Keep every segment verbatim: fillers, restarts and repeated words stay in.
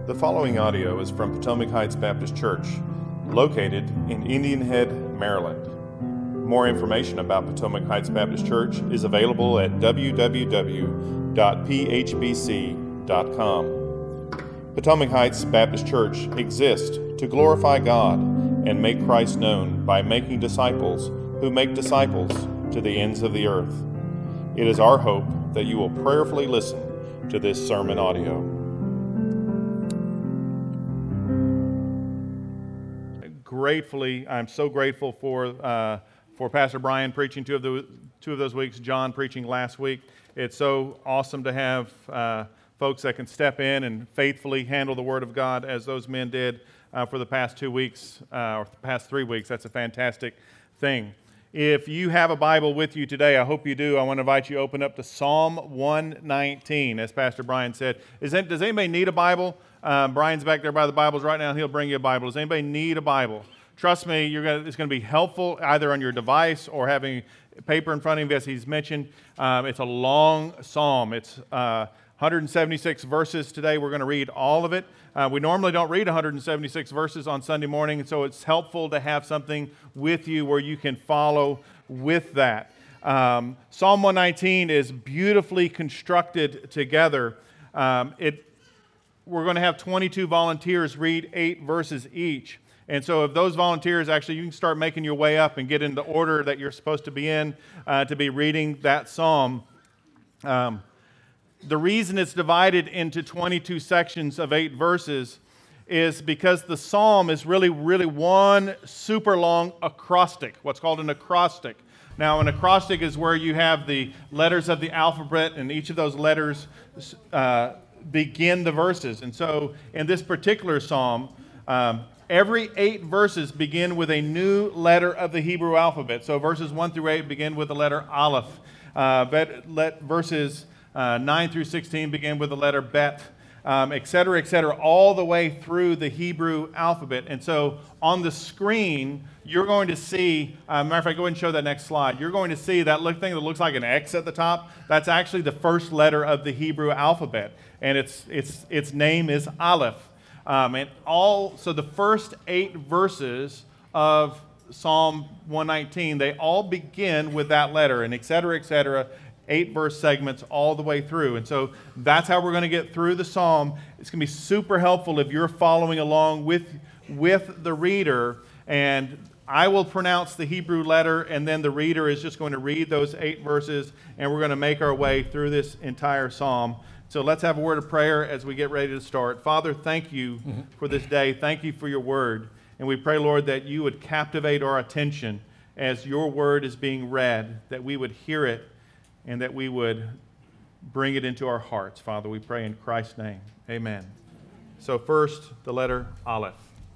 The following audio is from Potomac Heights Baptist Church, located in Indian Head, Maryland. More information about Potomac Heights Baptist Church is available at w w w dot p h b c dot com. Potomac Heights Baptist Church exists to glorify God and make Christ known by making disciples who make disciples to the ends of the earth. It is our hope that you will prayerfully listen to this sermon audio. Gratefully, I'm so grateful for uh, for Pastor Brian preaching two of the two of those weeks, John preaching last week. It's so awesome to have uh, folks that can step in and faithfully handle the Word of God as those men did uh, for the past two weeks uh, or the past three weeks. That's a fantastic thing. If you have a Bible with you today, I hope you do. I want to invite you to open up to Psalm one nineteen, as Pastor Brian said. Is that, does anybody need a Bible? Uh, Brian's back there by the Bibles right now. He'll bring you a Bible. Does anybody need a Bible? Trust me, you're gonna, it's going to be helpful either on your device or having paper in front of you, as he's mentioned. Um, it's a long psalm. It's uh, one hundred seventy-six verses today. We're going to read all of it. Uh, we normally don't read one hundred seventy-six verses on Sunday morning, and so it's helpful to have something with you where you can follow with that. Um, Psalm one nineteen is beautifully constructed together. Um, it We're going to have twenty-two volunteers read eight verses each. And so if those volunteers, actually, you can start making your way up and get in the order that you're supposed to be in uh, to be reading that psalm. Um, the reason it's divided into twenty-two sections of eight verses is because the psalm is really, really one super long acrostic, what's called an acrostic. Now, an acrostic is where you have the letters of the alphabet, and each of those letters uh, begin the verses. And so in this particular psalm, um, every eight verses begin with a new letter of the Hebrew alphabet. So verses one through eight begin with the letter Aleph. Uh, bet, let, verses uh, nine through sixteen begin with the letter Bet, um, et cetera, et cetera, all the way through the Hebrew alphabet. And so on the screen, you're going to see, uh, matter of fact, go ahead and show that next slide. You're going to see that look thing that looks like an X at the top. That's actually the first letter of the Hebrew alphabet, and its its its name is Aleph. Um, and all so the first eight verses of Psalm one nineteen, they all begin with that letter, and et cetera, et cetera, eight verse segments all the way through. And so that's how we're going to get through the psalm. It's going to be super helpful if you're following along with with the reader. And I will pronounce the Hebrew letter, and then the reader is just going to read those eight verses, and we're going to make our way through this entire psalm. So let's have a word of prayer as we get ready to start. Father, thank you mm-hmm. for this day. Thank you for your word. And we pray, Lord, that you would captivate our attention as your word is being read, that we would hear it, and that we would bring it into our hearts. Father, we pray in Christ's name. Amen. So first, the letter Aleph.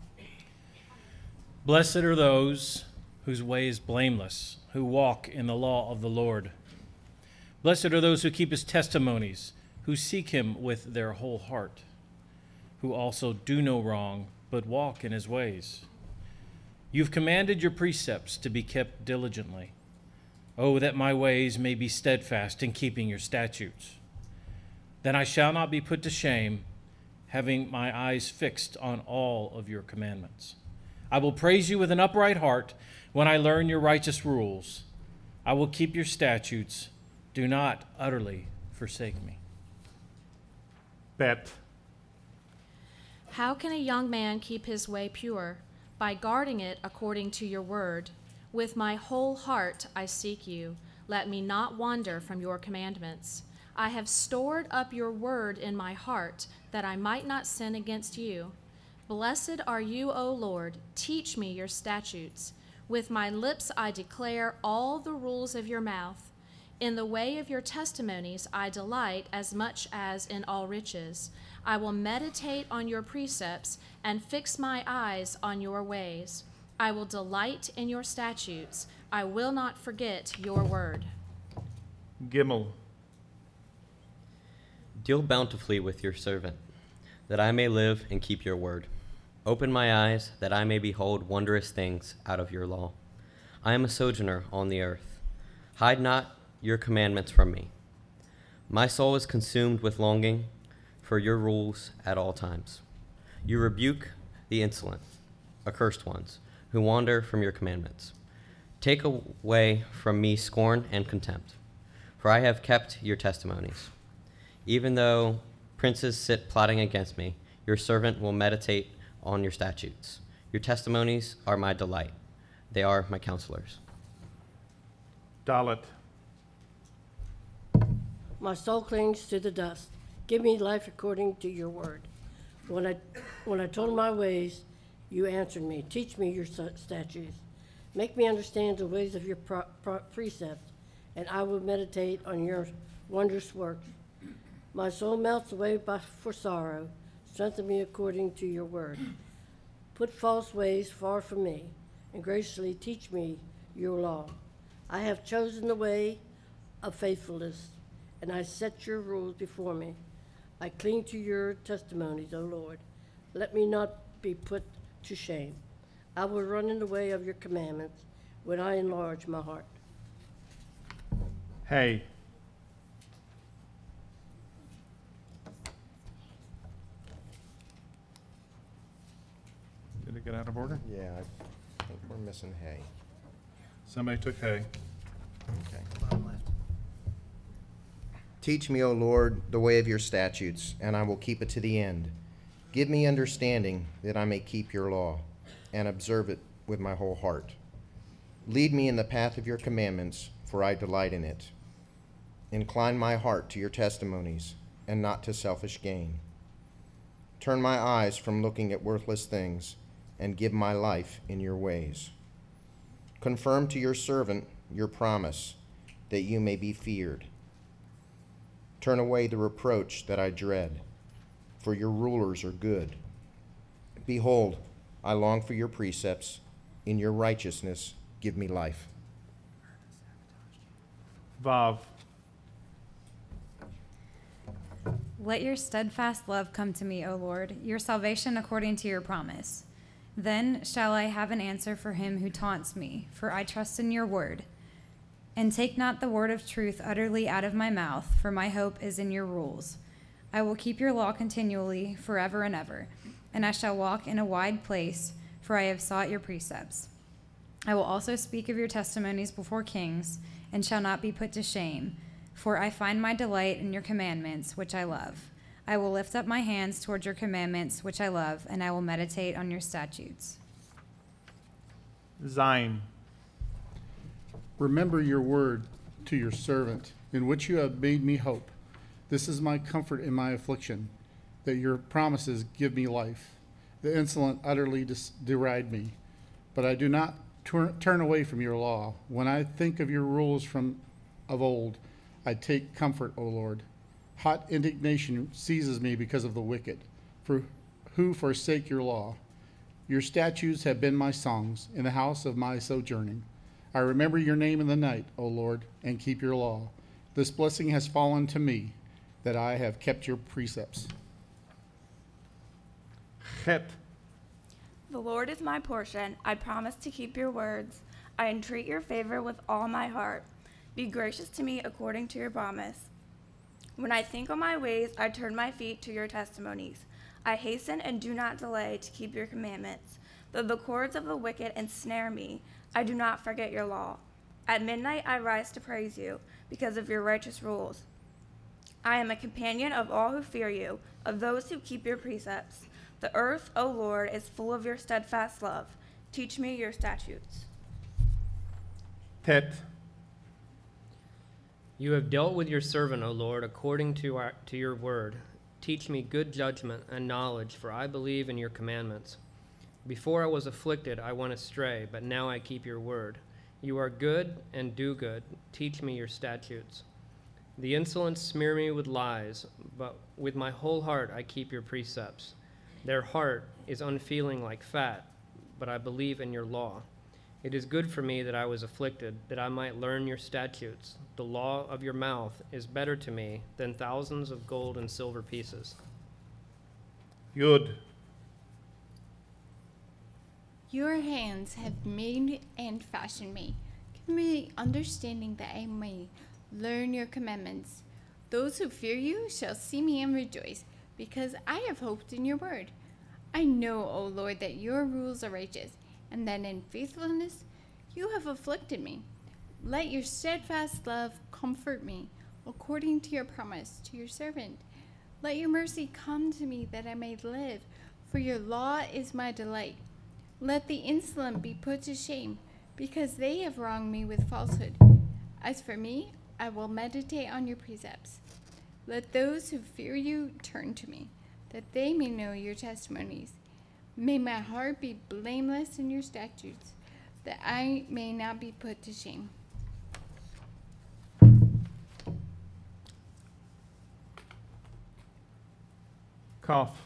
Blessed are those whose way is blameless, who walk in the law of the Lord. Blessed are those who keep his testimonies, who seek him with their whole heart, who also do no wrong, but walk in his ways. You've commanded your precepts to be kept diligently. Oh, that my ways may be steadfast in keeping your statutes. Then I shall not be put to shame, having my eyes fixed on all of your commandments. I will praise you with an upright heart when I learn your righteous rules. I will keep your statutes. Do not utterly forsake me. Bet. How can a young man keep his way pure? By guarding it according to your word. With my whole heart I seek you. Let me not wander from your commandments. I have stored up your word in my heart, that I might not sin against you. Blessed are you, O Lord. Teach me your statutes. With my lips I declare all the rules of your mouth. In the way of your testimonies I delight as much as in all riches. I will meditate on your precepts and fix my eyes on your ways. I will delight in your statutes. I will not forget your word. Gimel. Deal bountifully with your servant, that I may live and keep your word. Open my eyes, that I may behold wondrous things out of your law. I am a sojourner on the earth. Hide not your commandments from me. My soul is consumed with longing for your rules at all times. You rebuke the insolent, accursed ones, who wander from your commandments. Take away from me scorn and contempt, for I have kept your testimonies. Even though princes sit plotting against me, your servant will meditate on your statutes. Your testimonies are my delight. They are my counselors. Dalit. My soul clings to the dust. Give me life according to your word. When I, when I told my ways, you answered me. Teach me your statutes. Make me understand the ways of your pro- pro- precepts, and I will meditate on your wondrous works. My soul melts away by, for sorrow. Strengthen me according to your word. Put false ways far from me, and graciously teach me your law. I have chosen the way of faithfulness, and I set your rules before me. I cling to your testimonies, O Lord. Let me not be put to shame. I will run in the way of your commandments when I enlarge my heart. Hey. Did it get out of order? Yeah, I think we're missing hay. Somebody took hay. Okay. Teach me, O Lord, the way of your statutes, and I will keep it to the end. Give me understanding that I may keep your law and observe it with my whole heart. Lead me in the path of your commandments, for I delight in it. Incline my heart to your testimonies and not to selfish gain. Turn my eyes from looking at worthless things and give my life in your ways. Confirm to your servant your promise, that you may be feared. Turn away the reproach that I dread, for your rulers are good. Behold, I long for your precepts. In your righteousness, give me life. Vav. Let your steadfast love come to me, O Lord, your salvation according to your promise. Then shall I have an answer for him who taunts me, for I trust in your word. And take not the word of truth utterly out of my mouth, for my hope is in your rules. I will keep your law continually, forever and ever, and I shall walk in a wide place, for I have sought your precepts. I will also speak of your testimonies before kings, and shall not be put to shame, for I find my delight in your commandments, which I love. I will lift up my hands toward your commandments, which I love, and I will meditate on your statutes. Zion. Remember your word to your servant, in which you have made me hope. This is my comfort in my affliction, that your promises give me life. The insolent utterly dis- deride me, but I do not tur- turn away from your law. When I think of your rules from of old, I take comfort, O Lord. Hot indignation seizes me because of the wicked, for who forsake your law. Your statutes have been my songs in the house of my sojourning. I remember your name in the night, O Lord, and keep your law. This blessing has fallen to me, that I have kept your precepts. Chet. The Lord is my portion. I promise to keep your words. I entreat your favor with all my heart. Be gracious to me according to your promise. When I think on my ways, I turn my feet to your testimonies. I hasten and do not delay to keep your commandments. Though the cords of the wicked ensnare me, I do not forget your law. At midnight I rise to praise you because of your righteous rules. I am a companion of all who fear you, of those who keep your precepts. The earth, O Lord, is full of your steadfast love. Teach me your statutes. Tet. You have dealt with your servant, O Lord, according to, our, to your word. Teach me good judgment and knowledge, for I believe in your commandments. Before I was afflicted, I went astray, but now I keep your word. You are good and do good. Teach me your statutes. The insolent smear me with lies, but with my whole heart I keep your precepts. Their heart is unfeeling like fat, but I believe in your law. It is good for me that I was afflicted, that I might learn your statutes. The law of your mouth is better to me than thousands of gold and silver pieces. Yud. Your hands have made and fashioned me. Give me understanding that I may learn your commandments. Those who fear you shall see me and rejoice, because I have hoped in your word. I know, O Lord, that your rules are righteous, and that in faithfulness you have afflicted me. Let your steadfast love comfort me, according to your promise to your servant. Let your mercy come to me, that I may live, for your law is my delight. Let the insolent be put to shame, because they have wronged me with falsehood. As for me, I will meditate on your precepts. Let those who fear you turn to me, that they may know your testimonies. May my heart be blameless in your statutes, that I may not be put to shame. Cough.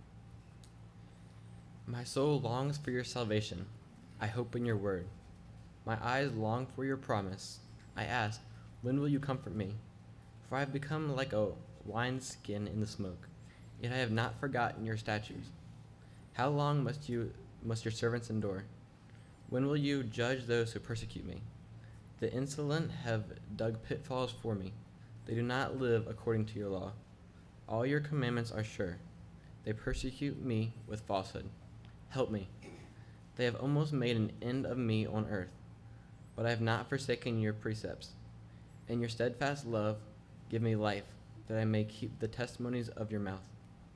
My soul longs for your salvation. I hope in your word. My eyes long for your promise. I ask, when will you comfort me? For I have become like a wineskin in the smoke, yet I have not forgotten your statutes. How long must you must your servants endure? When will you judge those who persecute me? The insolent have dug pitfalls for me. They do not live according to your law. All your commandments are sure. They persecute me with falsehood. Help me. They have almost made an end of me on earth, but I have not forsaken your precepts. In your steadfast love, give me life, that I may keep the testimonies of your mouth.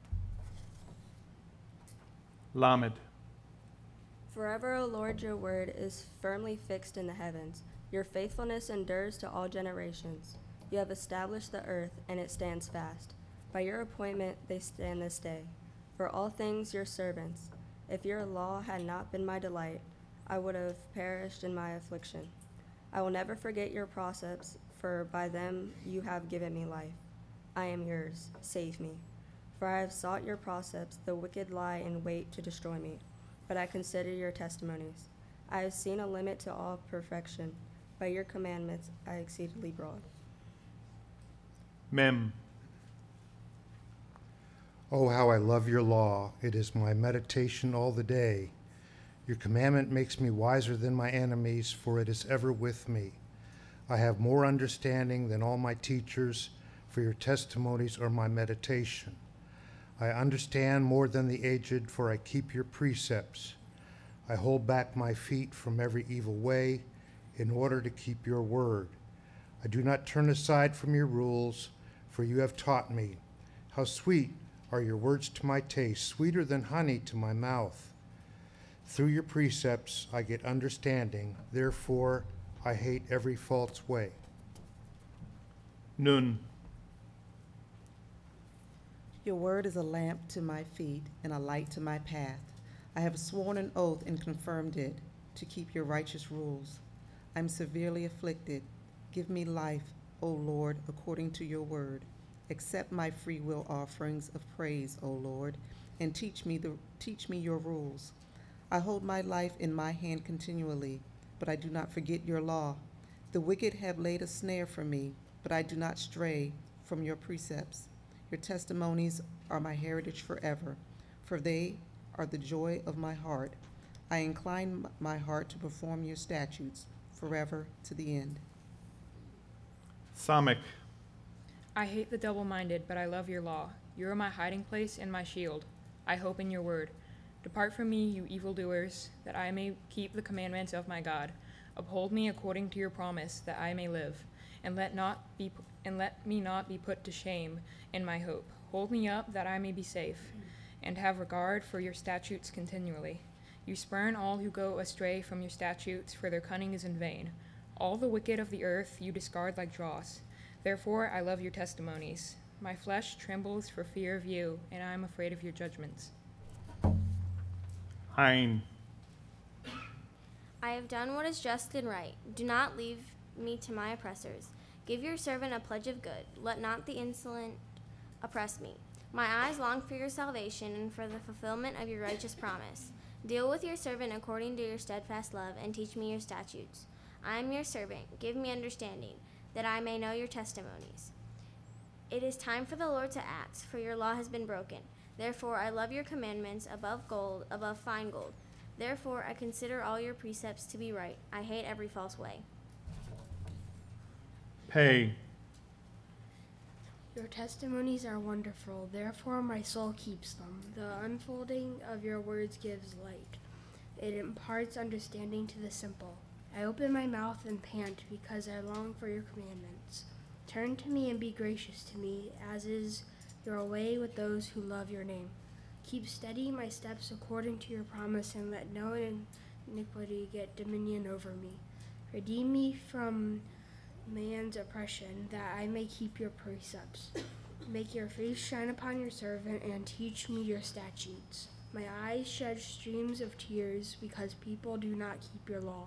Lamed. Forever, O Lord, your word is firmly fixed in the heavens. Your faithfulness endures to all generations. You have established the earth, and it stands fast. By your appointment they stand this day. For all things your servants. If your law had not been my delight, I would have perished in my affliction. I will never forget your precepts, for by them you have given me life. I am yours, save me. For I have sought your precepts, the wicked lie in wait to destroy me, but I consider your testimonies. I have seen a limit to all perfection. By your commandments I exceedingly broad. Mem. Oh, how I love your law. It is my meditation all the day. Your commandment makes me wiser than my enemies, for it is ever with me. I have more understanding than all my teachers, for your testimonies are my meditation. I understand more than the aged, for I keep your precepts. I hold back my feet from every evil way in order to keep your word. I do not turn aside from your rules, for you have taught me. How sweet are your words to my taste, sweeter than honey to my mouth. Through your precepts I get understanding, therefore I hate every false way. Nun. Your word is a lamp to my feet and a light to my path. I have sworn an oath and confirmed it, to keep your righteous rules. I am severely afflicted. Give me life, O Lord, according to your word. Accept my free will offerings of praise, O Lord, and teach me the teach me your rules. I hold my life in my hand continually, but I do not forget your law. The wicked have laid a snare for me, but I do not stray from your precepts. Your testimonies are my heritage forever, for they are the joy of my heart. I incline my heart to perform your statutes forever to the end. Samik. I hate the double-minded, but I love your law. You are my hiding place and my shield. I hope in your word. Depart from me, you evildoers, that I may keep the commandments of my God. Uphold me according to your promise, that I may live, and let not be and let me not be put to shame in my hope. Hold me up, that I may be safe, and have regard for your statutes continually. You spurn all who go astray from your statutes, for their cunning is in vain. All the wicked of the earth you discard like dross. Therefore I love your testimonies. My flesh trembles for fear of you, and I am afraid of your judgments. Hein. I have done what is just and right. Do not leave me to my oppressors. Give your servant a pledge of good. Let not the insolent oppress me. My eyes long for your salvation and for the fulfillment of your righteous promise. Deal with your servant according to your steadfast love, and teach me your statutes. I am your servant. Give me understanding, that I may know your testimonies. It is time for the Lord to act, for your law has been broken. Therefore I love your commandments above gold, above fine gold. Therefore I consider all your precepts to be right. I hate every false way. Pay. Your testimonies are wonderful, therefore my soul keeps them. The unfolding of your words gives light. It imparts understanding to the simple. I open my mouth and pant because I long for your commandments. Turn to me and be gracious to me, as is your way with those who love your name. Keep steady my steps according to your promise, and let no iniquity get dominion over me. Redeem me from man's oppression, that I may keep your precepts. Make your face shine upon your servant, and teach me your statutes. My eyes shed streams of tears, because people do not keep your law.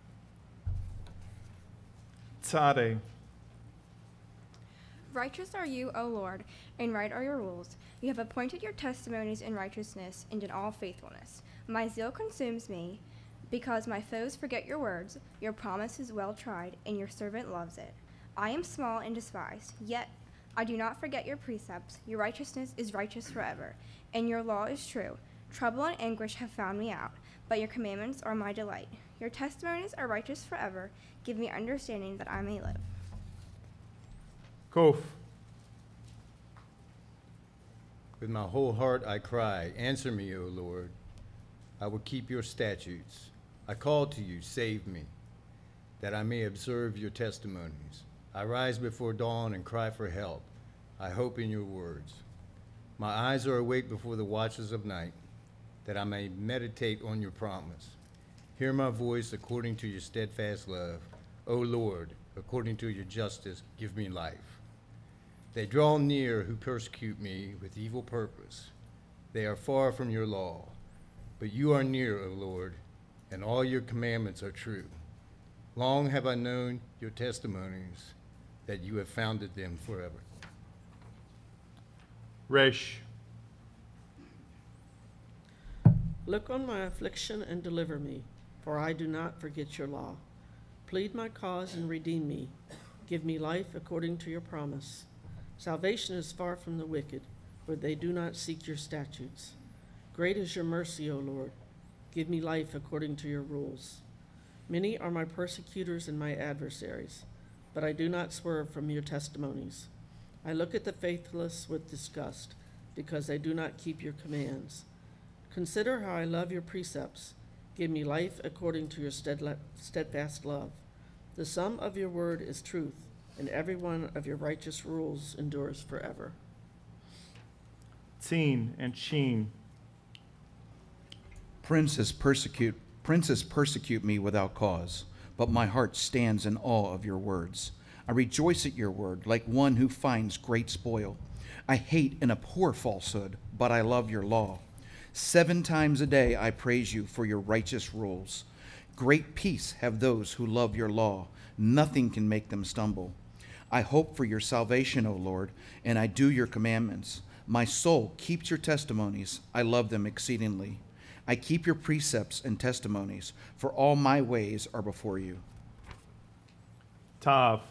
Tzadeh. Righteous are you, O Lord, and right are your rules. You have appointed your testimonies in righteousness and in all faithfulness. My zeal consumes me, because my foes forget your words. Your promise is well tried, and your servant loves it. I am small and despised, yet I do not forget your precepts. Your righteousness is righteous forever, and your law is true. Trouble and anguish have found me out, but your commandments are my delight. Your testimonies are righteous forever. Give me understanding that I may live. Kof. With my whole heart I cry, answer me, O Lord. I will keep your statutes. I call to you, save me, that I may observe your testimonies. I rise before dawn and cry for help. I hope in your words. My eyes are awake before the watches of night, that I may meditate on your promise. Hear my voice according to your steadfast love. O Lord, according to your justice, give me life. They draw near who persecute me with evil purpose. They are far from your law, but you are near, O Lord, and all your commandments are true. Long have I known your testimonies, that you have founded them forever. Resh. Look on my affliction and deliver me, for I do not forget your law. Plead my cause and redeem me. Give me life according to your promise. Salvation is far from the wicked, for they do not seek your statutes. Great is your mercy, O Lord. Give me life according to your rules. Many are my persecutors and my adversaries, but I do not swerve from your testimonies. I look at the faithless with disgust, because they do not keep your commands. Consider how I love your precepts. Give me life according to your steadfast love. The sum of your word is truth, and every one of your righteous rules endures forever. Tzin and Sheen. Princes persecute, princes persecute me without cause, but my heart stands in awe of your words. I rejoice at your word, like one who finds great spoil. I hate and abhor falsehood, but I love your law. Seven times a day I praise you for your righteous rules. Great peace have those who love your law. Nothing can make them stumble. I hope for your salvation, O Lord, and I do your commandments. My soul keeps your testimonies. I love them exceedingly. I keep your precepts and testimonies, for all my ways are before you. Tav.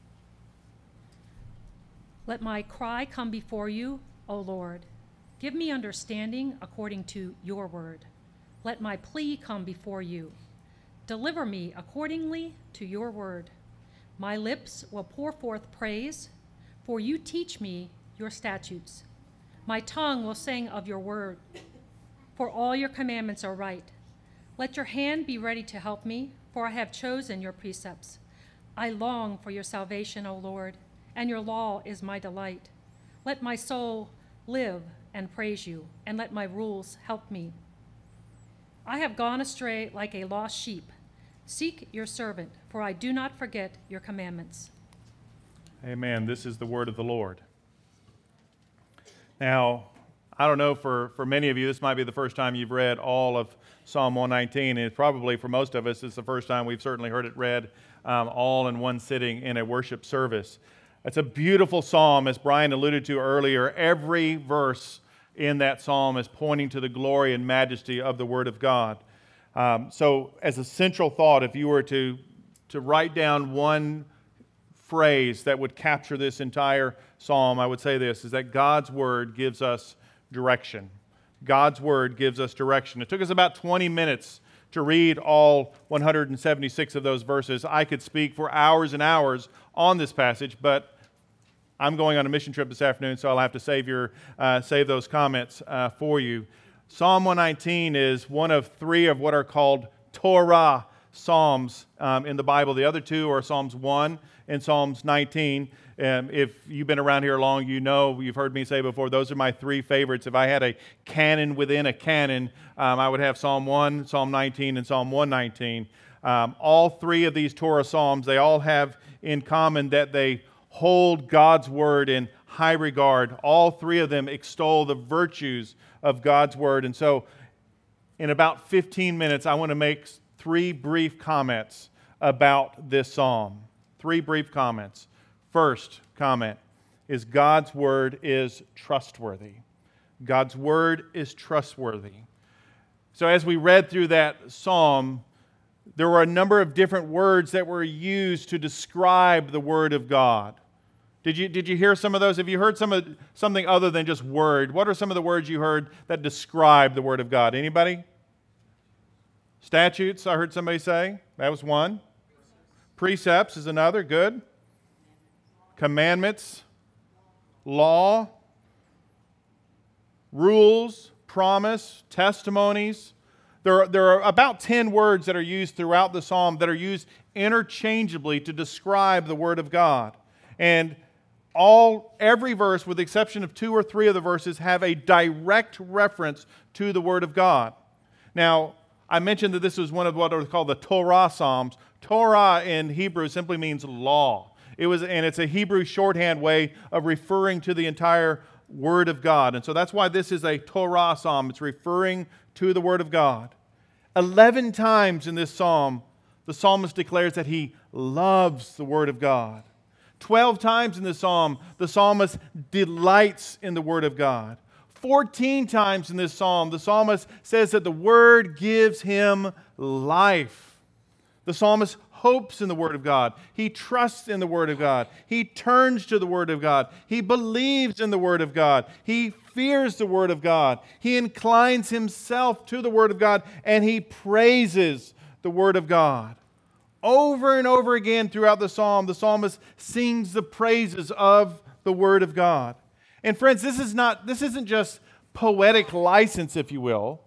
Let my cry come before you, O Lord. Give me understanding according to your word. Let my plea come before you. Deliver me accordingly to your word. My lips will pour forth praise, for you teach me your statutes. My tongue will sing of your word, for all your commandments are right. Let your hand be ready to help me, for I have chosen your precepts. I long for your salvation, O Lord, and your law is my delight. Let my soul live and praise you, and let my rules help me. I have gone astray like a lost sheep. Seek your servant, for I do not forget your commandments. Amen. This is the word of the Lord. Now, I don't know, for, for many of you, this might be the first time you've read all of Psalm one nineteen, and probably for most of us, it's the first time we've certainly heard it read um, all in one sitting in a worship service. It's a beautiful psalm, as Brian alluded to earlier. Every verse in that psalm is pointing to the glory and majesty of the Word of God. Um, so as a central thought, if you were to, to write down one phrase that would capture this entire psalm, I would say this, is that God's Word gives us direction. God's Word gives us direction. It took us about twenty minutes to read all one hundred seventy-six of those verses. I could speak for hours and hours on this passage, but I'm going on a mission trip this afternoon, so I'll have to save your uh, save those comments uh, for you. Psalm one nineteen is one of three of what are called Torah Psalms um, in the Bible. The other two are Psalms one and Psalms nineteen. Um, if you've been around here long, you know, you've heard me say before, those are my three favorites. If I had a canon within a canon, um, I would have Psalm one, Psalm nineteen, and Psalm one nineteen. Um, all three of these Torah Psalms, they all have in common that they hold God's Word in high regard. All three of them extol the virtues of God's Word. And so, in about fifteen minutes, I want to make three brief comments about this psalm. Three brief comments. First comment is God's Word is trustworthy. God's Word is trustworthy. So as we read through that psalm, there were a number of different words that were used to describe the Word of God. Did you, did you hear some of those? Have you heard some of, something other than just word? What are some of the words you heard that describe the Word of God? Anybody? Statutes, I heard somebody say. That was one. Precepts is another. Good. Commandments. Law. Rules. Promise. Testimonies. There are, there are about ten words that are used throughout the psalm that are used interchangeably to describe the Word of God. And all, every verse, with the exception of two or three of the verses, have a direct reference to the Word of God. Now, I mentioned that this was one of what are called the Torah Psalms. Torah in Hebrew simply means law. It was, and it's a Hebrew shorthand way of referring to the entire Word of God. And so that's why this is a Torah Psalm. It's referring to the Word of God. Eleven times in this psalm, the psalmist declares that he loves the Word of God. Twelve times in the psalm, the psalmist delights in the Word of God. Fourteen times in this psalm, the psalmist says that the Word gives him life. The psalmist hopes in the Word of God. He trusts in the Word of God. He turns to the Word of God. He believes in the Word of God. He fears the Word of God. He inclines himself to the Word of God, and he praises the Word of God. Over and over again throughout the psalm, the psalmist sings the praises of the Word of God. And friends, this is not, this isn't just poetic license, if you will.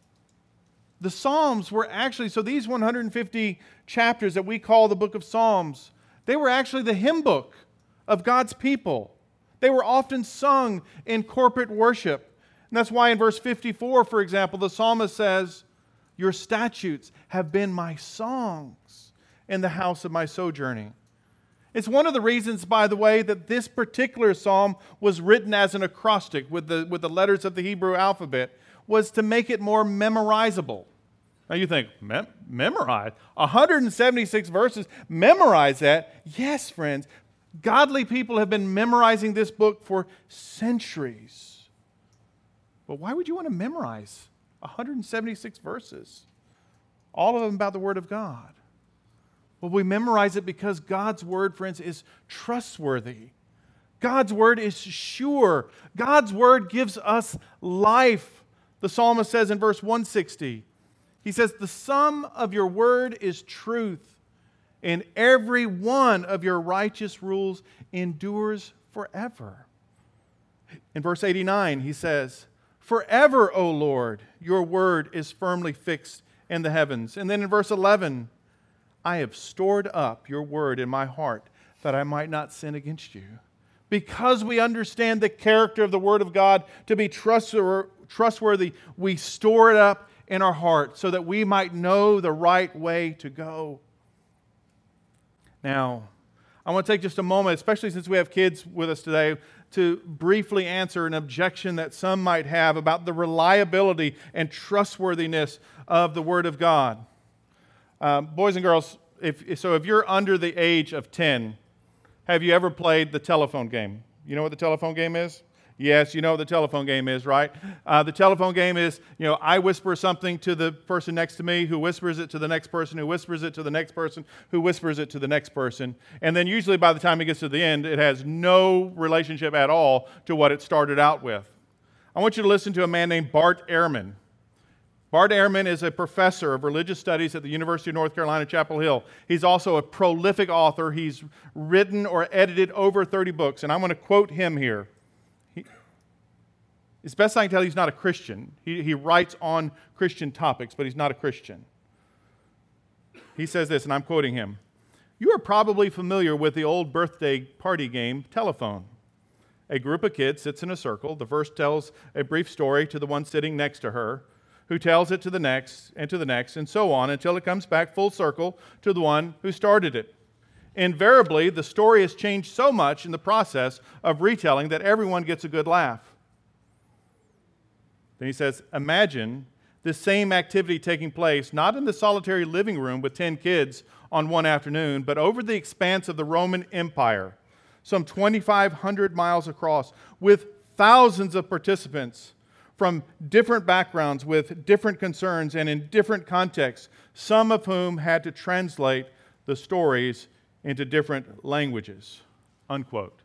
The Psalms were actually, so these one hundred fifty chapters that we call the book of Psalms, they were actually the hymn book of God's people. They were often sung in corporate worship. And that's why in verse fifty-four, for example, the psalmist says, "Your statutes have been my songs in the house of my sojourning." It's one of the reasons, by the way, that this particular psalm was written as an acrostic with the, with the letters of the Hebrew alphabet, was to make it more memorizable. Now you think, Mem- memorize? one hundred seventy-six verses, memorize that? Yes, friends. Godly people have been memorizing this book for centuries. But why would you want to memorize one hundred seventy-six verses? All of them about the Word of God. Well, we memorize it because God's Word, friends, is trustworthy. God's Word is sure. God's Word gives us life. The psalmist says in verse one sixty, he says, "The sum of your word is truth, and every one of your righteous rules endures forever." In verse eighty-nine, he says, "Forever, O Lord, your word is firmly fixed in the heavens." And then in verse eleven, "I have stored up your word in my heart that I might not sin against you." Because we understand the character of the Word of God to be trustworthy, we store it up in our heart so that we might know the right way to go. Now, I want to take just a moment, especially since we have kids with us today, to briefly answer an objection that some might have about the reliability and trustworthiness of the Word of God. Um, boys and girls, if, so if you're under the age of ten, have you ever played the telephone game? You know what the telephone game is? Yes, you know what the telephone game is, right? Uh, the telephone game is, you know, I whisper something to the person next to me, who whispers it to the next person, who whispers it to the next person, who whispers it to the next person. And then usually by the time it gets to the end, it has no relationship at all to what it started out with. I want you to listen to a man named Bart Ehrman. Bart Ehrman is a professor of religious studies at the University of North Carolina, Chapel Hill. He's also a prolific author. He's written or edited over thirty books, and I'm going to quote him here. He, as best I can tell, he's not a Christian. He, he writes on Christian topics, but he's not a Christian. He says this, and I'm quoting him. You are probably familiar with the old birthday party game, telephone. A group of kids sits in a circle. The first tells a brief story to the one sitting next to her, who tells it to the next, and to the next, and so on, until it comes back full circle to the one who started it. Invariably, the story has changed so much in the process of retelling that everyone gets a good laugh. Then he says, imagine this same activity taking place not in the solitary living room with ten kids on one afternoon, but over the expanse of the Roman Empire, some twenty-five hundred miles across, with thousands of participants from different backgrounds with different concerns and in different contexts, some of whom had to translate the stories into different languages, unquote.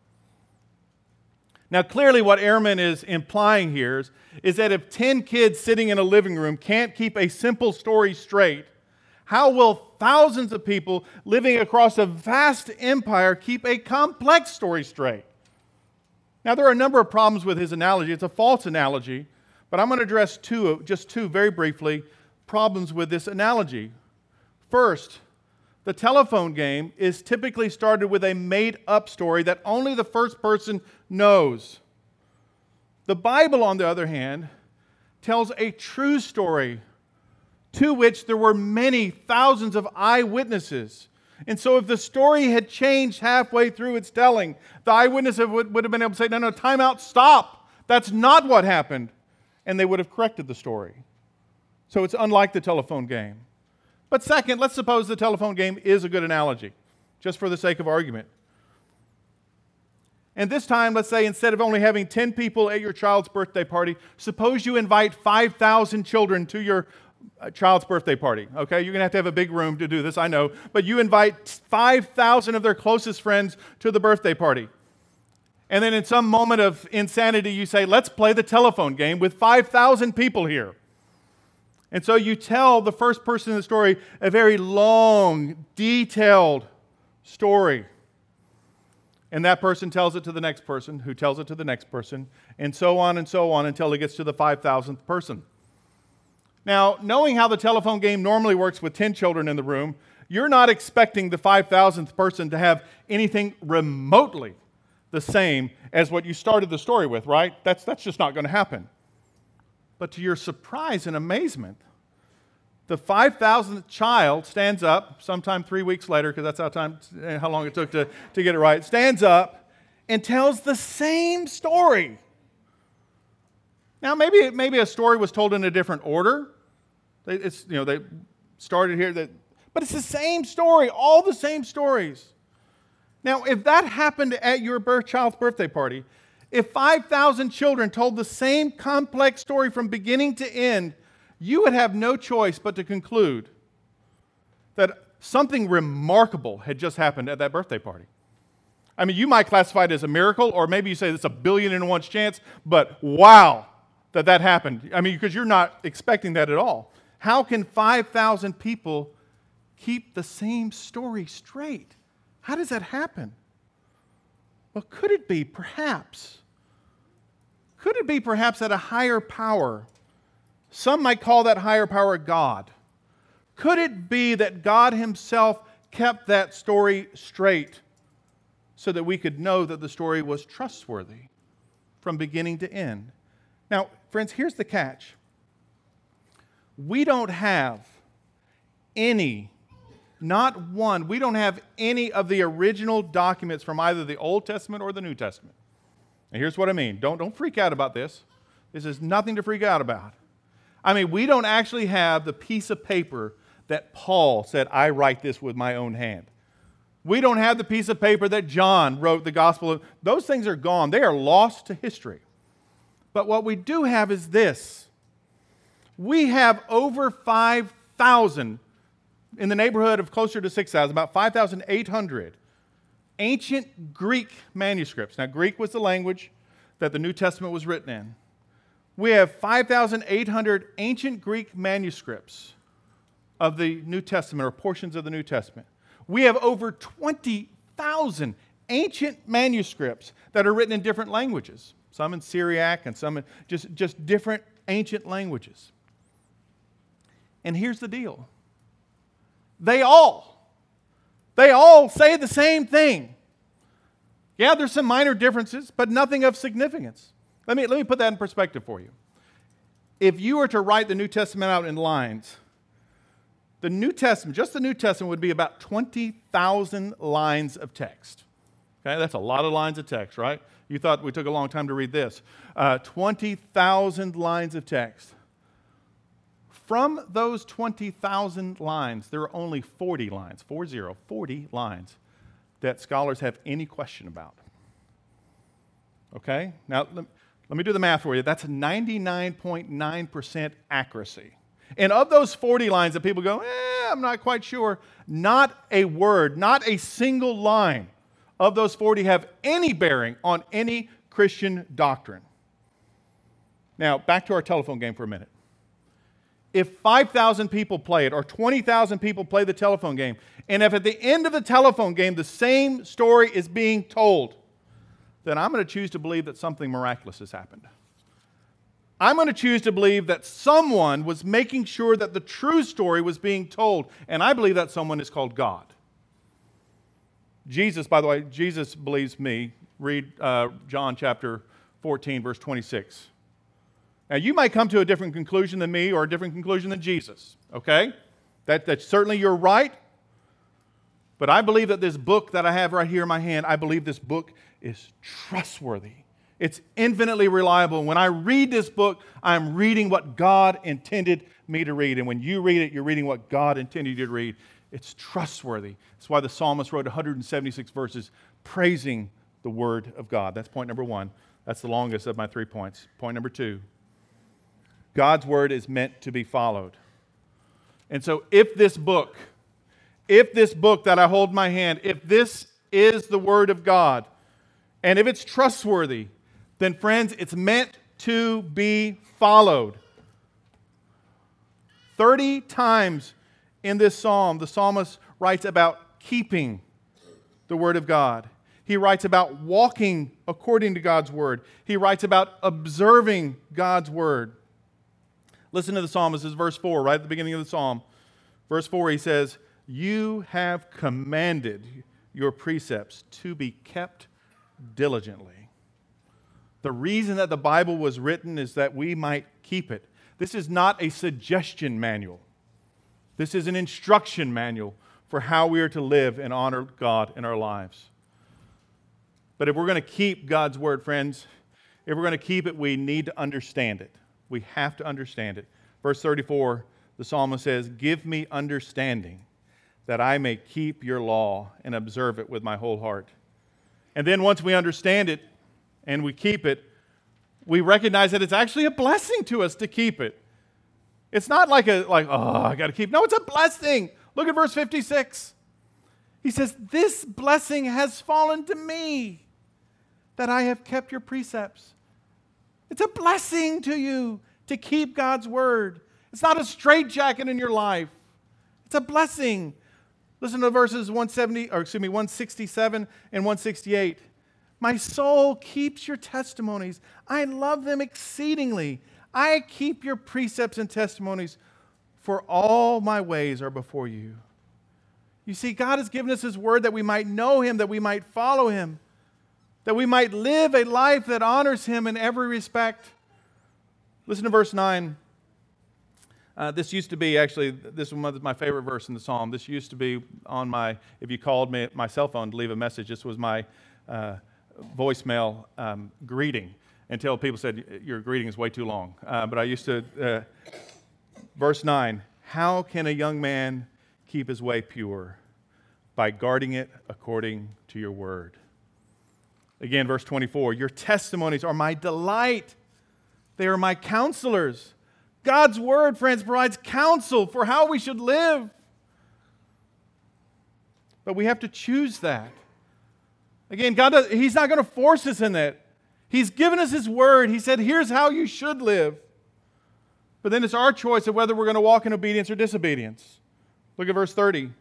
Now, clearly what Ehrman is implying here is, is that if ten kids sitting in a living room can't keep a simple story straight, how will thousands of people living across a vast empire keep a complex story straight? Now, there are a number of problems with his analogy. It's a false analogy, but I'm going to address two, just two very briefly, problems with this analogy. First, the telephone game is typically started with a made-up story that only the first person knows. The Bible, on the other hand, tells a true story to which there were many thousands of eyewitnesses. And so if the story had changed halfway through its telling, the eyewitness would, would have been able to say, no, no, time out, stop. That's not what happened. And they would have corrected the story. So it's unlike the telephone game. But second, let's suppose the telephone game is a good analogy, just for the sake of argument. And this time, let's say instead of only having ten people at your child's birthday party, suppose you invite five thousand children to your child's birthday party. Okay, you're going to have to have a big room to do this, I know. But you invite five thousand of their closest friends to the birthday party. And then in some moment of insanity, you say, let's play the telephone game with five thousand people here. And so you tell the first person in the story a very long, detailed story. And that person tells it to the next person, who tells it to the next person, and so on and so on until it gets to the five thousandth person. Now, knowing how the telephone game normally works with ten children in the room, you're not expecting the five thousandth person to have anything remotely the same as what you started the story with, right? That's, that's just not going to happen. But to your surprise and amazement, the five thousandth child stands up sometime three weeks later, because that's how time, how long it took to, to get it right, stands up and tells the same story. Now, maybe maybe a story was told in a different order. It's, you know, they started here, that, but it's the same story, all the same stories. Now, if that happened at your birth, child's birthday party, if five thousand children told the same complex story from beginning to end, you would have no choice but to conclude that something remarkable had just happened at that birthday party. I mean, you might classify it as a miracle, or maybe you say it's a billion and one chance, but wow, that that happened. I mean, because you're not expecting that at all. How can five thousand people keep the same story straight? How does that happen? Well, could it be perhaps, could it be perhaps that a higher power, some might call that higher power God, could it be that God himself kept that story straight so that we could know that the story was trustworthy from beginning to end? Now, friends, here's the catch. We don't have any, not one, we don't have any of the original documents from either the Old Testament or the New Testament. And here's what I mean. Don't, don't freak out about this. This is nothing to freak out about. I mean, we don't actually have the piece of paper that Paul said, I write this with my own hand. We don't have the piece of paper that John wrote the gospel of. Those things are gone. They are lost to history. But what we do have is this. We have over five thousand, in the neighborhood of closer to six thousand, about five thousand eight hundred ancient Greek manuscripts. Now, Greek was the language that the New Testament was written in. We have five thousand eight hundred ancient Greek manuscripts of the New Testament, or portions of the New Testament. We have over twenty thousand ancient manuscripts that are written in different languages, some in Syriac and some in just, just different ancient languages. And here's the deal. They all, they all say the same thing. Yeah, there's some minor differences, but nothing of significance. Let me, let me put that in perspective for you. If you were to write the New Testament out in lines, the New Testament, just the New Testament, would be about twenty thousand lines of text. Okay, that's a lot of lines of text, right? You thought we took a long time to read this. Uh, twenty thousand lines of text. From those twenty thousand lines, there are only forty lines, four zero, forty lines that scholars have any question about. Okay? Now, let, let me do the math for you. That's ninety-nine point nine percent accuracy. And of those forty lines that people go, eh, I'm not quite sure, not a word, not a single line of those forty have any bearing on any Christian doctrine. Now, back to our telephone game for a minute. If five thousand people play it, or twenty thousand people play the telephone game, and if at the end of the telephone game the same story is being told, then I'm going to choose to believe that something miraculous has happened. I'm going to choose to believe that someone was making sure that the true story was being told, and I believe that someone is called God. Jesus, by the way, Jesus believes me. Read uh, John chapter fourteen, verse twenty-six. Now, you might come to a different conclusion than me or a different conclusion than Jesus, okay? That, that's certainly you're right. But I believe that this book that I have right here in my hand, I believe this book is trustworthy. It's infinitely reliable. When I read this book, I'm reading what God intended me to read. And when you read it, you're reading what God intended you to read. It's trustworthy. That's why the psalmist wrote one hundred seventy-six verses praising the Word of God. That's point number one. That's the longest of my three points. Point number two. God's Word is meant to be followed. And so if this book, if this book that I hold in my hand, if this is the Word of God, and if it's trustworthy, then friends, it's meant to be followed. Thirty times in this psalm, the psalmist writes about keeping the Word of God. He writes about walking according to God's Word. He writes about observing God's Word. Listen to the psalmist. This is verse four, right at the beginning of the psalm. Verse four, he says, "You have commanded your precepts to be kept diligently." The reason that the Bible was written is that we might keep it. This is not a suggestion manual. This is an instruction manual for how we are to live and honor God in our lives. But if we're going to keep God's Word, friends, if we're going to keep it, we need to understand it. We have to understand it. Verse thirty-four, the psalmist says, "Give me understanding that I may keep your law and observe it with my whole heart." And then once we understand it and we keep it, we recognize that it's actually a blessing to us to keep it. It's not like a like, oh, I got to keep. No, it's a blessing. Look at verse fifty-six. He says, "This blessing has fallen to me, that I have kept your precepts." It's a blessing to you to keep God's Word. It's not a straitjacket in your life. It's a blessing. Listen to verses one seventy, or excuse me, one sixty-seven and one sixty-eight. "My soul keeps your testimonies. I love them exceedingly. I keep your precepts and testimonies, for all my ways are before you." You see, God has given us His Word that we might know Him, that we might follow Him, that we might live a life that honors Him in every respect. Listen to verse nine. Uh, this used to be, actually, this was my favorite verse in the psalm. This used to be on my, if you called me my cell phone to leave a message, this was my uh, voicemail um, greeting, until people said, "Your greeting is way too long." Uh, but I used to, uh, verse nine, "How can a young man keep his way pure? By guarding it according to your word." Again, verse twenty-four, "Your testimonies are my delight. They are my counselors." God's Word, friends, provides counsel for how we should live. But we have to choose that. Again, God does, He's not going to force us in that. He's given us His word. He said, here's how you should live. But then it's our choice of whether we're going to walk in obedience or disobedience. Look at verse thirty.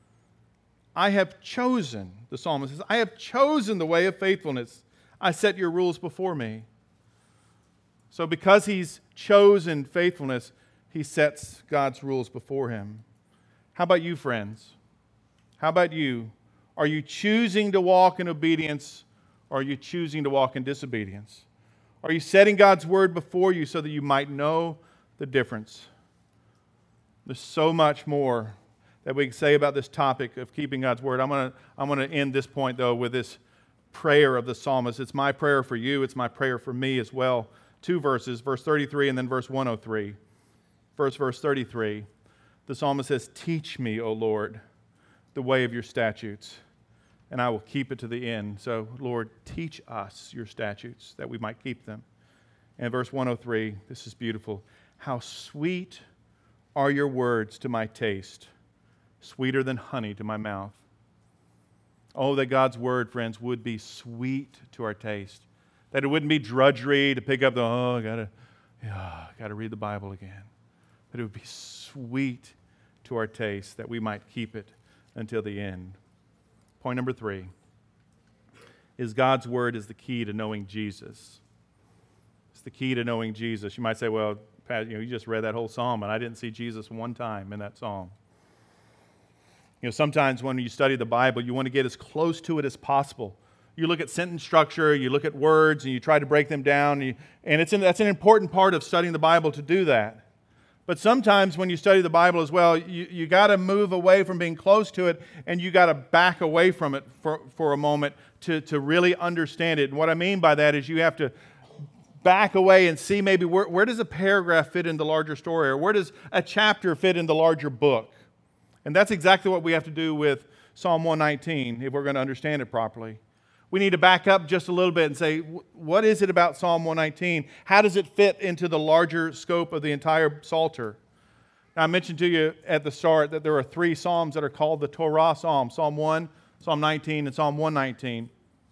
I have chosen, the psalmist says, I have chosen the way of faithfulness. I set your rules before me. So because he's chosen faithfulness, he sets God's rules before him. How about you, friends? How about you? Are you choosing to walk in obedience, or are you choosing to walk in disobedience? Are you setting God's word before you so that you might know the difference? There's so much more that we can say about this topic of keeping God's word. I'm going to I'm going to end this point, though, with this prayer of the psalmist. It's my prayer for you. It's my prayer for me as well. Two verses, verse thirty-three and then verse one oh three. First, verse thirty-three, the psalmist says, teach me, O Lord, the way of your statutes, and I will keep it to the end. So, Lord, teach us your statutes that we might keep them. And verse one oh three, this is beautiful. How sweet are your words to my taste, sweeter than honey to my mouth. Oh, that God's word, friends, would be sweet to our taste. That it wouldn't be drudgery to pick up the, oh, I gotta, yeah, gotta read the Bible again. That it would be sweet to our taste, that we might keep it until the end. Point number three is God's word is the key to knowing Jesus. It's the key to knowing Jesus. You might say, well, Pat, you know, you just read that whole psalm, and I didn't see Jesus one time in that psalm. You know, sometimes when you study the Bible, you want to get as close to it as possible. You look at sentence structure, you look at words, and you try to break them down. And, you, and it's an, that's an important part of studying the Bible to do that. But sometimes when you study the Bible as well, you, you got to move away from being close to it, and you got to back away from it for, for a moment to, to really understand it. And what I mean by that is you have to back away and see maybe where, where does a paragraph fit in the larger story, or where does a chapter fit in the larger book. And that's exactly what we have to do with Psalm one nineteen if we're going to understand it properly. We need to back up just a little bit and say, what is it about Psalm one nineteen? How does it fit into the larger scope of the entire Psalter? Now, I mentioned to you at the start that there are three Psalms that are called the Torah Psalms, Psalm one, Psalm nineteen, and Psalm one nineteen.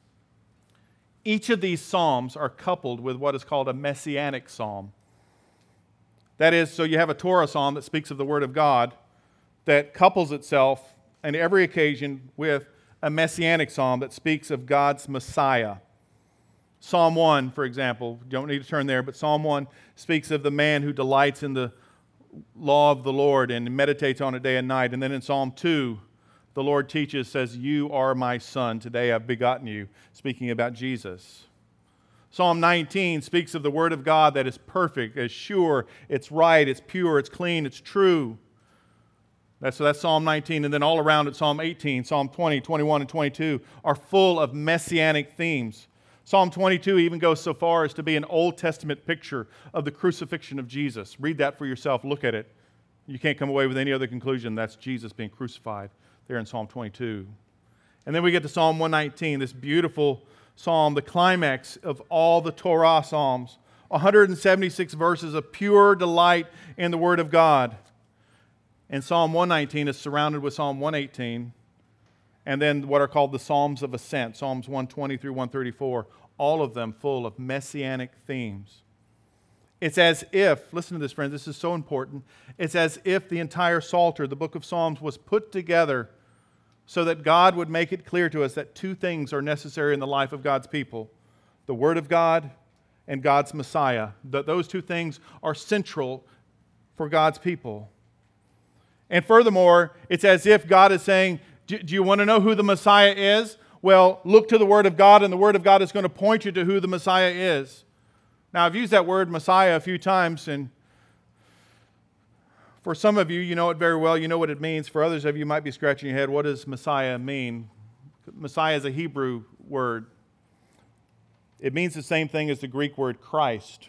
Each of these Psalms are coupled with what is called a messianic psalm. That is, so you have a Torah Psalm that speaks of the Word of God that couples itself on every occasion with a messianic psalm that speaks of God's Messiah. Psalm one, for example, you don't need to turn there, but Psalm one speaks of the man who delights in the law of the Lord and meditates on it day and night. And then in Psalm two, the Lord teaches, says, you are my son, today I've begotten you, speaking about Jesus. Psalm nineteen speaks of the Word of God that is perfect, is sure, it's right, it's pure, it's clean, it's true. That's, so that's Psalm nineteen, and then all around it, Psalm eighteen, Psalm twenty, twenty-one, and twenty-two are full of messianic themes. Psalm twenty-two even goes so far as to be an Old Testament picture of the crucifixion of Jesus. Read that for yourself. Look at it. You can't come away with any other conclusion. That's Jesus being crucified there in Psalm twenty-two. And then we get to Psalm one nineteen, this beautiful psalm, the climax of all the Torah Psalms. one hundred seventy-six verses of pure delight in the Word of God. And Psalm one nineteen is surrounded with Psalm one eighteen, and then what are called the Psalms of Ascent, Psalms one twenty through one thirty-four, all of them full of messianic themes. It's as if, listen to this, friends, this is so important, it's as if the entire Psalter, the book of Psalms, was put together so that God would make it clear to us that two things are necessary in the life of God's people, the Word of God and God's Messiah. That those two things are central for God's people. And furthermore, it's as if God is saying, do you want to know who the Messiah is? Well, look to the Word of God, and the Word of God is going to point you to who the Messiah is. Now, I've used that word Messiah a few times, and for some of you, you know it very well. You know what it means. For others of you, you might be scratching your head. What does Messiah mean? Messiah is a Hebrew word. It means the same thing as the Greek word Christ.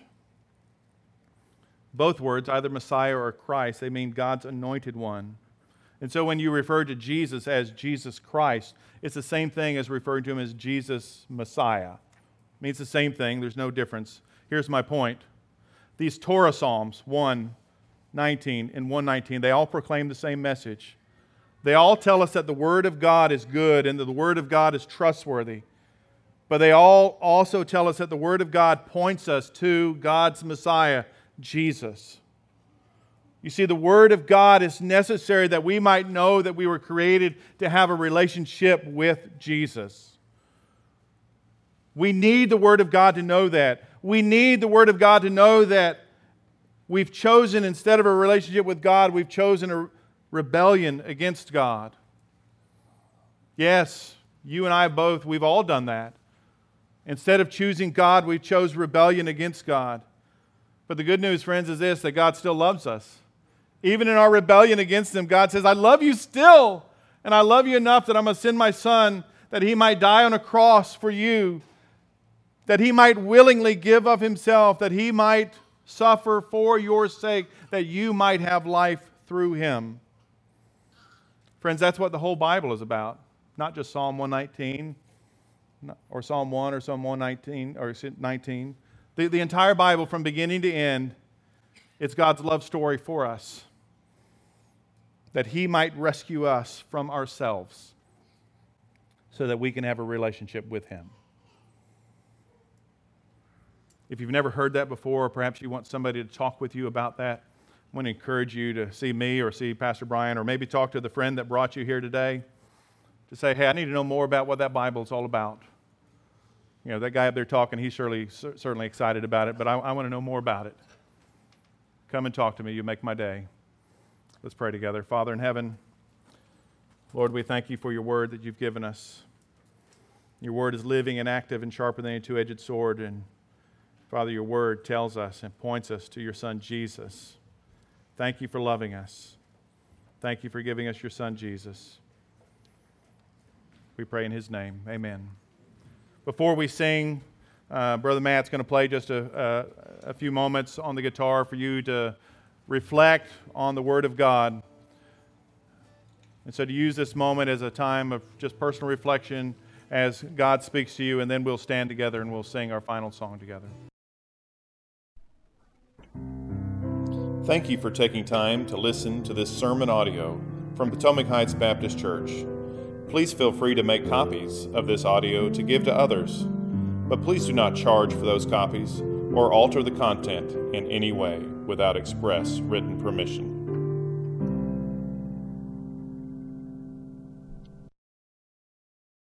Both words, either Messiah or Christ, they mean God's anointed one. And so when you refer to Jesus as Jesus Christ, it's the same thing as referring to him as Jesus Messiah. It means the same thing. There's no difference. Here's my point. These Torah Psalms, one nineteen and one nineteen, they all proclaim the same message. They all tell us that the Word of God is good and that the Word of God is trustworthy. but they all also tell us that the Word of God points us to God's Messiah, Jesus. You see, the Word of God is necessary that we might know that we were created to have a relationship with Jesus. We need the Word of God to know that. We need the Word of God to know that we've chosen, instead of a relationship with God, we've chosen a rebellion against God. Yes, you and I both, we've all done that. Instead of choosing God, we chose rebellion against God. But the good news, friends, is this, that God still loves us. Even in our rebellion against Him, God says, I love you still. And I love you enough that I'm going to send my Son that He might die on a cross for you, that He might willingly give of Himself, that He might suffer for your sake, that you might have life through Him. Friends, that's what the whole Bible is about. Not just Psalm one nineteen, or Psalm one, or Psalm one nineteen, or nineteen. The, the entire Bible, from beginning to end, it's God's love story for us, that He might rescue us from ourselves so that we can have a relationship with Him. If you've never heard that before, or perhaps you want somebody to talk with you about that, I want to encourage you to see me or see Pastor Brian, or maybe talk to the friend that brought you here today to say, hey, I need to know more about what that Bible is all about. You know, that guy up there talking, he's surely, certainly excited about it, but I, I want to know more about it. Come and talk to me. You make my day. Let's pray together. Father in heaven, Lord, we thank you for your word that you've given us. Your word is living and active and sharper than a two-edged sword. And Father, your word tells us and points us to your Son, Jesus. Thank you for loving us. Thank you for giving us your Son, Jesus. We pray in His name. Amen. Before we sing, uh, Brother Matt's going to play just a, a, a few moments on the guitar for you to reflect on the Word of God. And so to use this moment as a time of just personal reflection as God speaks to you, and then we'll stand together and we'll sing our final song together. Thank you for taking time to listen to this sermon audio from Potomac Heights Baptist Church. Please feel free to make copies of this audio to give to others, but please do not charge for those copies or alter the content in any way without express written permission.